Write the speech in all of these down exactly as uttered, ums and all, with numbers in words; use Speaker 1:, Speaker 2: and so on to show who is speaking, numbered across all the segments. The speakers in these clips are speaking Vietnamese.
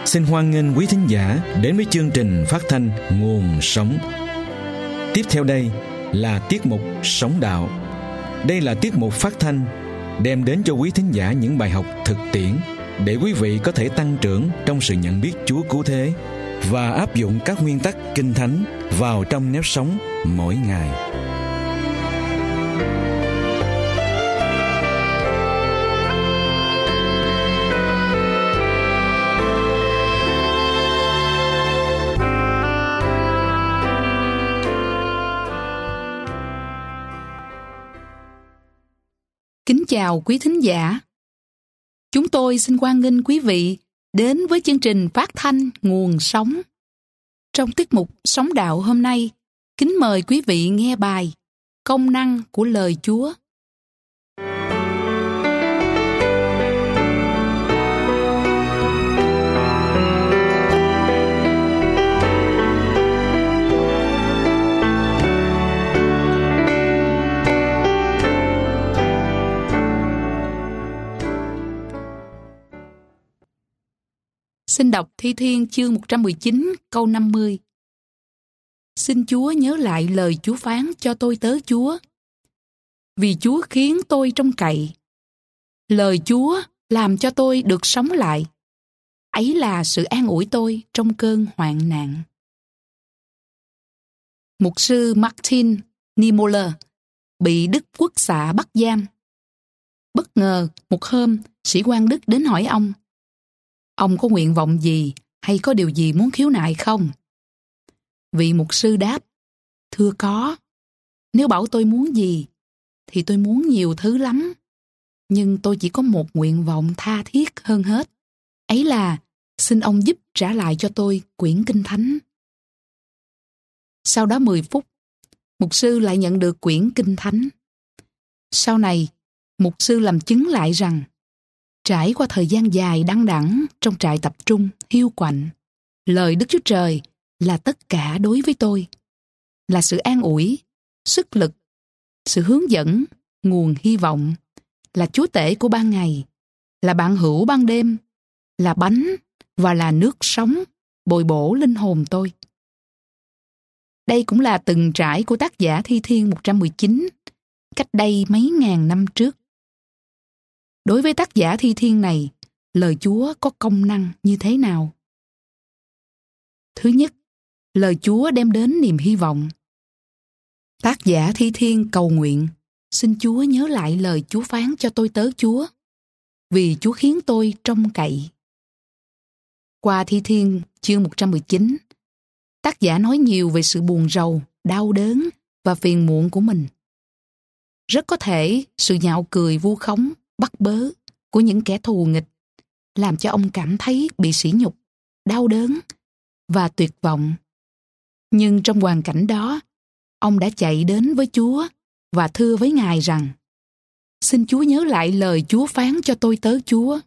Speaker 1: Xin hoan nghênh quý thính giả đến với chương trình phát thanh Nguồn Sống. Tiếp theo đây là tiết mục Sống Đạo. Đây là tiết mục phát thanh đem đến cho quý thính giả những bài học thực tiễn để quý vị có thể tăng trưởng trong sự nhận biết Chúa cứu thế và áp dụng các nguyên tắc Kinh Thánh vào trong nếp sống mỗi ngày.
Speaker 2: Kính chào quý thính giả. Chúng tôi xin hoan nghênh quý vị đến với chương trình phát thanh Nguồn Sống. Trong tiết mục Sống Đạo hôm nay, kính mời quý vị nghe bài Công năng của lời Chúa. Xin đọc Thi Thiên chương một trăm mười chín câu năm mươi. Xin Chúa nhớ lại lời Chúa phán cho tôi tớ Chúa. Vì Chúa khiến tôi trông cậy. Lời Chúa làm cho tôi được sống lại. Ấy là sự an ủi tôi trong cơn hoạn nạn. Mục sư Martin Niemöller bị Đức Quốc xã bắt giam. Bất ngờ một hôm, sĩ quan Đức đến hỏi ông: ông có nguyện vọng gì hay có điều gì muốn khiếu nại không? Vị mục sư đáp: thưa có. Nếu bảo tôi muốn gì, thì tôi muốn nhiều thứ lắm. Nhưng tôi chỉ có một nguyện vọng tha thiết hơn hết. Ấy là xin ông giúp trả lại cho tôi quyển Kinh Thánh. Sau đó mười phút, mục sư lại nhận được quyển Kinh Thánh. Sau này, mục sư làm chứng lại rằng trải qua thời gian dài đăng đẳng trong trại tập trung, hiu quạnh, lời Đức Chúa Trời là tất cả đối với tôi, là sự an ủi, sức lực, sự hướng dẫn, nguồn hy vọng, là chúa tể của ban ngày, là bạn hữu ban đêm, là bánh và là nước sống, bồi bổ linh hồn tôi. Đây cũng là từng trải của tác giả Thi Thiên một trăm mười chín, cách đây mấy ngàn năm trước. Đối với tác giả Thi Thiên này, lời Chúa có công năng như thế nào? Thứ nhất, lời Chúa đem đến niềm hy vọng. Tác giả Thi Thiên cầu nguyện: xin Chúa nhớ lại lời Chúa phán cho tôi tớ Chúa, vì Chúa khiến tôi trông cậy. Qua Thi Thiên chương một trăm mười chín, tác giả nói nhiều về sự buồn rầu, đau đớn và phiền muộn của mình. Rất có thể sự nhạo cười vu khống, bắt bớ của những kẻ thù nghịch làm cho ông cảm thấy bị sỉ nhục, đau đớn và tuyệt vọng. Nhưng trong hoàn cảnh đó, ông đã chạy đến với Chúa và thưa với Ngài rằng: xin Chúa nhớ lại lời Chúa phán cho tôi tớ Chúa.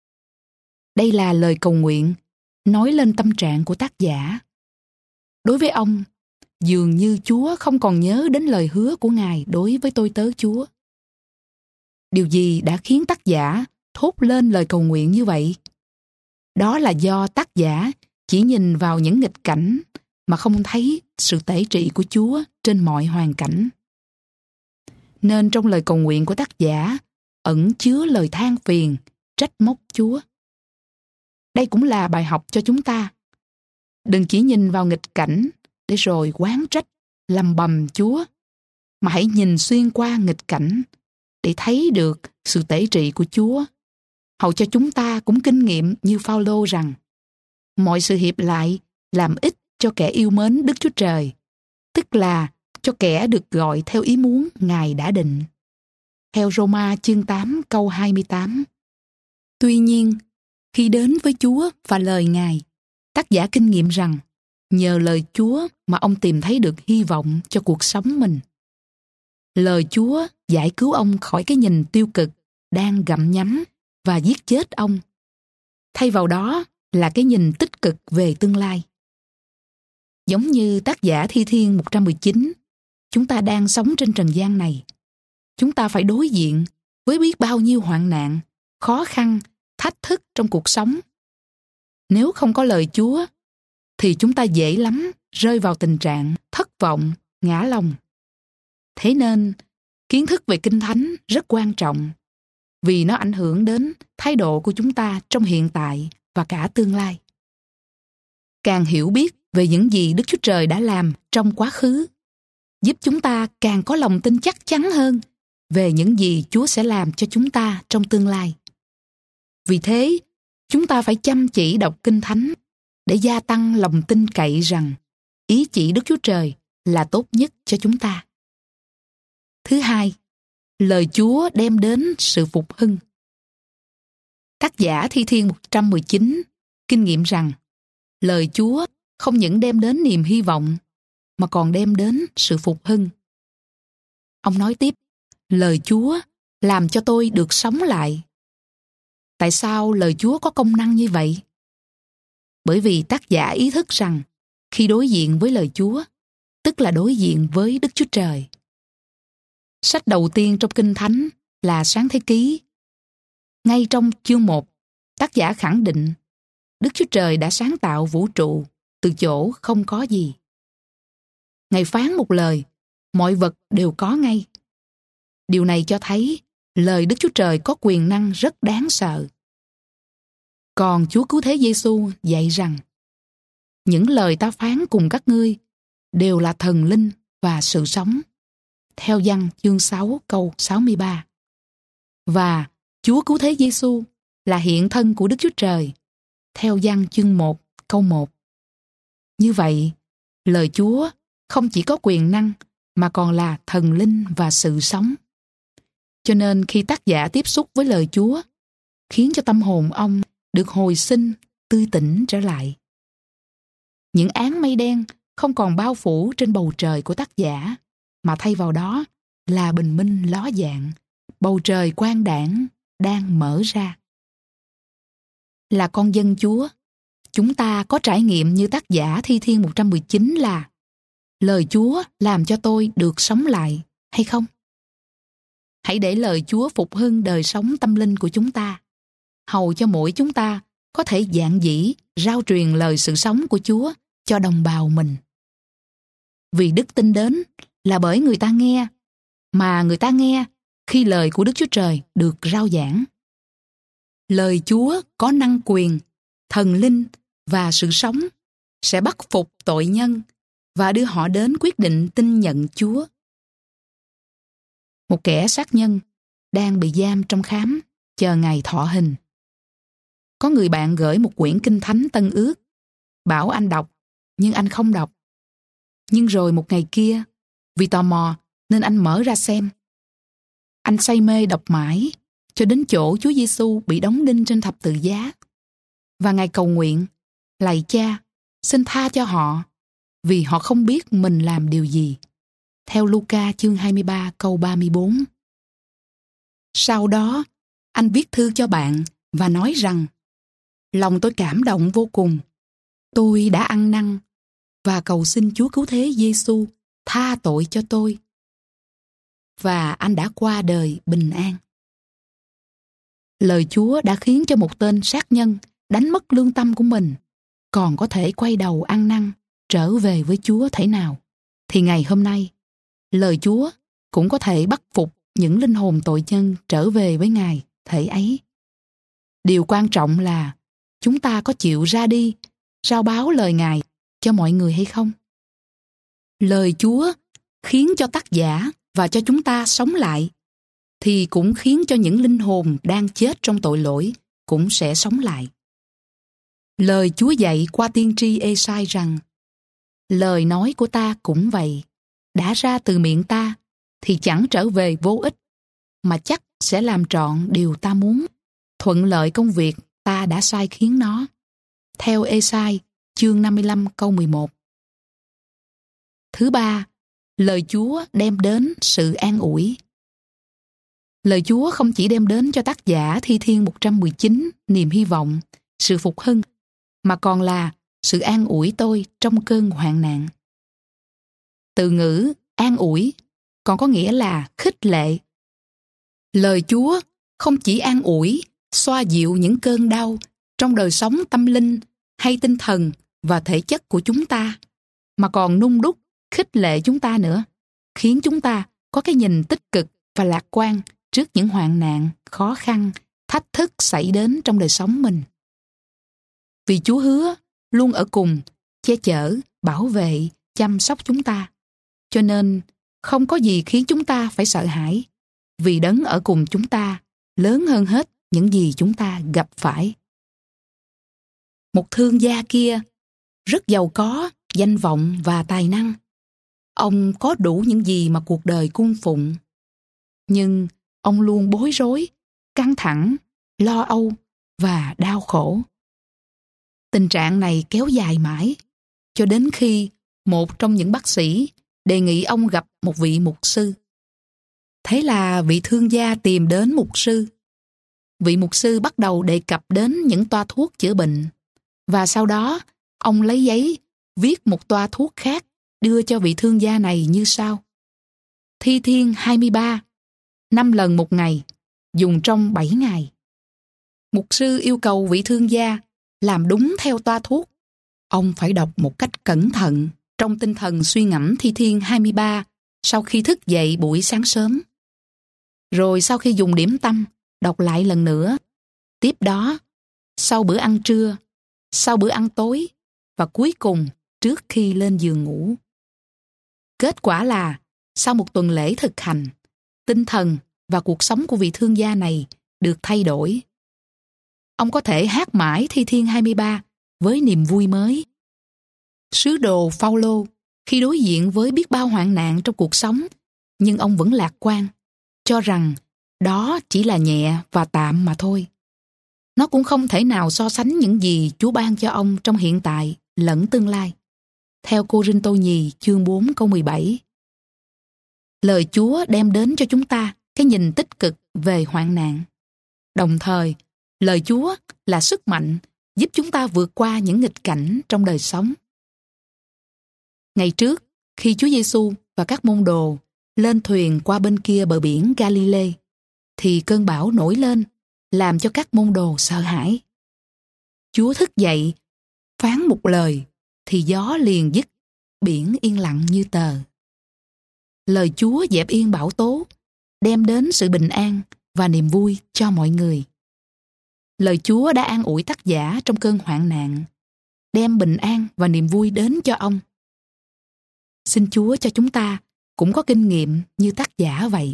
Speaker 2: Đây là lời cầu nguyện nói lên tâm trạng của tác giả. Đối với ông, dường như Chúa không còn nhớ đến lời hứa của Ngài đối với tôi tớ Chúa. Điều gì đã khiến tác giả thốt lên lời cầu nguyện như vậy? Đó là do tác giả chỉ nhìn vào những nghịch cảnh mà không thấy sự tể trị của Chúa trên mọi hoàn cảnh. Nên trong lời cầu nguyện của tác giả ẩn chứa lời than phiền, trách móc Chúa. Đây cũng là bài học cho chúng ta. Đừng chỉ nhìn vào nghịch cảnh để rồi oán trách, lầm bầm Chúa, mà hãy nhìn xuyên qua nghịch cảnh để thấy được sự tể trị của Chúa, hầu cho chúng ta cũng kinh nghiệm như Phao-lô rằng mọi sự hiệp lại làm ích cho kẻ yêu mến Đức Chúa Trời, tức là cho kẻ được gọi theo ý muốn Ngài đã định. Theo Roma chương tám câu hai mươi tám. Tuy nhiên, khi đến với Chúa và lời Ngài, tác giả kinh nghiệm rằng nhờ lời Chúa mà ông tìm thấy được hy vọng cho cuộc sống mình. Lời Chúa giải cứu ông khỏi cái nhìn tiêu cực đang gặm nhấm và giết chết ông. Thay vào đó là cái nhìn tích cực về tương lai. Giống như tác giả Thi Thiên một trăm mười chín, chúng ta đang sống trên trần gian này. Chúng ta phải đối diện với biết bao nhiêu hoạn nạn, khó khăn, thách thức trong cuộc sống. Nếu không có lời Chúa, thì chúng ta dễ lắm rơi vào tình trạng thất vọng, ngã lòng. Thế nên, kiến thức về Kinh Thánh rất quan trọng, vì nó ảnh hưởng đến thái độ của chúng ta trong hiện tại và cả tương lai. Càng hiểu biết về những gì Đức Chúa Trời đã làm trong quá khứ, giúp chúng ta càng có lòng tin chắc chắn hơn về những gì Chúa sẽ làm cho chúng ta trong tương lai. Vì thế, chúng ta phải chăm chỉ đọc Kinh Thánh để gia tăng lòng tin cậy rằng ý chỉ Đức Chúa Trời là tốt nhất cho chúng ta. Thứ hai, lời Chúa đem đến sự phục hưng. Tác giả Thi Thiên một trăm mười chín kinh nghiệm rằng lời Chúa không những đem đến niềm hy vọng mà còn đem đến sự phục hưng. Ông nói tiếp, lời Chúa làm cho tôi được sống lại. Tại sao lời Chúa có công năng như vậy? Bởi vì tác giả ý thức rằng khi đối diện với lời Chúa, tức là đối diện với Đức Chúa Trời. Sách đầu tiên trong Kinh Thánh là Sáng Thế Ký. Ngay trong chương một, tác giả khẳng định Đức Chúa Trời đã sáng tạo vũ trụ từ chỗ không có gì. Ngài phán một lời, mọi vật đều có ngay. Điều này cho thấy lời Đức Chúa Trời có quyền năng rất đáng sợ. Còn Chúa Cứu Thế Giêsu dạy rằng những lời ta phán cùng các ngươi đều là thần linh và sự sống. Theo Giăng chương sáu câu sáu mươi ba. Và Chúa Cứu Thế Giêsu là hiện thân của Đức Chúa Trời. Theo Giăng chương một câu một. Như vậy, lời Chúa không chỉ có quyền năng mà còn là thần linh và sự sống. Cho nên khi tác giả tiếp xúc với lời Chúa, khiến cho tâm hồn ông được hồi sinh, tươi tỉnh trở lại. Những áng mây đen không còn bao phủ trên bầu trời của tác giả, mà thay vào đó là bình minh ló dạng, bầu trời quang đãng đang mở ra. Là con dân Chúa, chúng ta có trải nghiệm như tác giả Thi Thiên một trăm mười chín là lời Chúa làm cho tôi được sống lại, hay không? Hãy để lời Chúa phục hưng đời sống tâm linh của chúng ta, hầu cho mỗi chúng ta có thể dạn dĩ rao truyền lời sự sống của Chúa cho đồng bào mình. Vì đức tin đến là bởi người ta nghe, mà người ta nghe khi lời của Đức Chúa Trời được rao giảng. Lời Chúa có năng quyền, thần linh và sự sống sẽ bắt phục tội nhân và đưa họ đến quyết định tin nhận Chúa. Một kẻ sát nhân đang bị giam trong khám chờ ngày thọ hình. Có người bạn gửi một quyển Kinh Thánh Tân Ước, bảo anh đọc, nhưng anh không đọc. Nhưng rồi một ngày kia, vì tò mò nên anh mở ra xem. Anh say mê đọc mãi, cho đến chỗ Chúa Giêsu bị đóng đinh trên thập tự giá. Và Ngài cầu nguyện, lạy Cha, xin tha cho họ, vì họ không biết mình làm điều gì. Theo Luca chương hai mươi ba câu ba mươi bốn. Sau đó, anh viết thư cho bạn và nói rằng lòng tôi cảm động vô cùng. Tôi đã ăn năn và cầu xin Chúa Cứu Thế Giêsu tha tội cho tôi. Và anh đã qua đời bình an. Lời Chúa đã khiến cho một tên sát nhân đánh mất lương tâm của mình, còn có thể quay đầu ăn năn, trở về với Chúa thể nào. Thì ngày hôm nay, lời Chúa cũng có thể bắt phục những linh hồn tội nhân trở về với Ngài thể ấy. Điều quan trọng là chúng ta có chịu ra đi, rao báo lời Ngài cho mọi người hay không? Lời Chúa khiến cho tác giả và cho chúng ta sống lại, thì cũng khiến cho những linh hồn đang chết trong tội lỗi cũng sẽ sống lại. Lời Chúa dạy qua tiên tri Ê-sai rằng lời nói của ta cũng vậy, đã ra từ miệng ta thì chẳng trở về vô ích, mà chắc sẽ làm trọn điều ta muốn, thuận lợi công việc ta đã sai khiến nó. Theo Ê-sai chương năm mươi lăm câu mười một. Thứ ba, lời Chúa đem đến sự an ủi. Lời Chúa không chỉ đem đến cho tác giả Thi Thiên một trăm mười chín niềm hy vọng, sự phục hưng, mà còn là sự an ủi tôi trong cơn hoạn nạn. Từ ngữ an ủi còn có nghĩa là khích lệ. Lời Chúa không chỉ an ủi, xoa dịu những cơn đau trong đời sống tâm linh hay tinh thần và thể chất của chúng ta, mà còn nung đúc, khích lệ chúng ta nữa, khiến chúng ta có cái nhìn tích cực và lạc quan trước những hoạn nạn, khó khăn, thách thức xảy đến trong đời sống mình. Vì Chúa hứa luôn ở cùng, che chở, bảo vệ, chăm sóc chúng ta. Cho nên không có gì khiến chúng ta phải sợ hãi, vì Đấng ở cùng chúng ta lớn hơn hết những gì chúng ta gặp phải. Một thương gia kia rất giàu có, danh vọng và tài năng. Ông có đủ những gì mà cuộc đời cung phụng. Nhưng ông luôn bối rối, căng thẳng, lo âu và đau khổ. Tình trạng này kéo dài mãi, cho đến khi một trong những bác sĩ đề nghị ông gặp một vị mục sư. Thế là vị thương gia tìm đến mục sư. Vị mục sư bắt đầu đề cập đến những toa thuốc chữa bệnh, và sau đó ông lấy giấy viết một toa thuốc khác đưa cho vị thương gia này như sau: Thi Thiên hai mươi ba, năm lần một ngày, dùng trong bảy ngày. Mục sư yêu cầu vị thương gia làm đúng theo toa thuốc. Ông phải đọc một cách cẩn thận trong tinh thần suy ngẫm Thi Thiên hai mươi ba sau khi thức dậy buổi sáng sớm. Rồi sau khi dùng điểm tâm, đọc lại lần nữa. Tiếp đó, sau bữa ăn trưa, sau bữa ăn tối và cuối cùng trước khi lên giường ngủ. Kết quả là, sau một tuần lễ thực hành, tinh thần và cuộc sống của vị thương gia này được thay đổi. Ông có thể hát mãi Thi Thiên hai mươi ba với niềm vui mới. Sứ đồ Phao-lô, khi đối diện với biết bao hoạn nạn trong cuộc sống, nhưng ông vẫn lạc quan, cho rằng đó chỉ là nhẹ và tạm mà thôi. Nó cũng không thể nào so sánh những gì Chúa ban cho ông trong hiện tại lẫn tương lai. Theo Cô-rinh-tô nhì chương bốn câu mười bảy. Lời Chúa đem đến cho chúng ta cái nhìn tích cực về hoạn nạn. Đồng thời, lời Chúa là sức mạnh giúp chúng ta vượt qua những nghịch cảnh trong đời sống. Ngày trước, khi Chúa Giêsu và các môn đồ lên thuyền qua bên kia bờ biển Ga-li-lê, thì cơn bão nổi lên, làm cho các môn đồ sợ hãi. Chúa thức dậy, phán một lời, thì gió liền dứt, biển yên lặng như tờ. Lời Chúa dẹp yên bão tố, đem đến sự bình an và niềm vui cho mọi người. Lời Chúa đã an ủi tác giả trong cơn hoạn nạn, đem bình an và niềm vui đến cho ông. Xin Chúa cho chúng ta cũng có kinh nghiệm như tác giả vậy.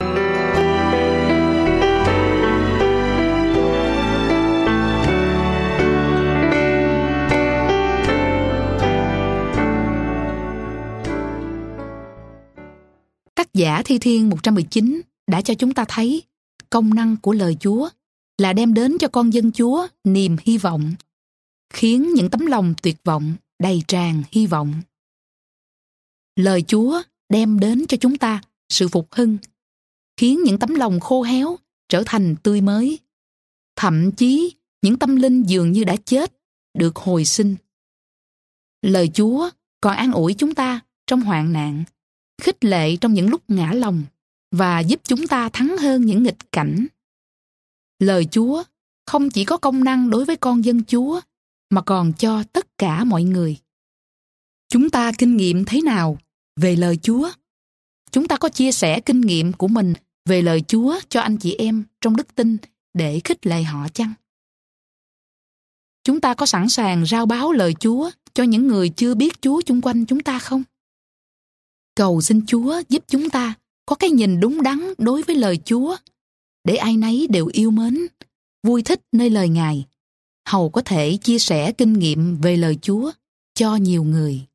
Speaker 2: Tác giả Thi Thiên một trăm mười chín đã cho chúng ta thấy công năng của lời Chúa là đem đến cho con dân Chúa niềm hy vọng, khiến những tấm lòng tuyệt vọng đầy tràn hy vọng. Lời Chúa đem đến cho chúng ta sự phục hưng, khiến những tấm lòng khô héo trở thành tươi mới. Thậm chí những tâm linh dường như đã chết được hồi sinh. Lời Chúa còn an ủi chúng ta trong hoạn nạn, khích lệ trong những lúc ngã lòng và giúp chúng ta thắng hơn những nghịch cảnh. Lời Chúa không chỉ có công năng đối với con dân Chúa mà còn cho tất cả mọi người. Chúng ta kinh nghiệm thế nào về lời Chúa? Chúng ta có chia sẻ kinh nghiệm của mình về lời Chúa cho anh chị em trong đức tin để khích lệ họ chăng? Chúng ta có sẵn sàng rao báo lời Chúa cho những người chưa biết Chúa chung quanh chúng ta không? Cầu xin Chúa giúp chúng ta có cái nhìn đúng đắn đối với lời Chúa, để ai nấy đều yêu mến, vui thích nơi lời Ngài, hầu có thể chia sẻ kinh nghiệm về lời Chúa cho nhiều người.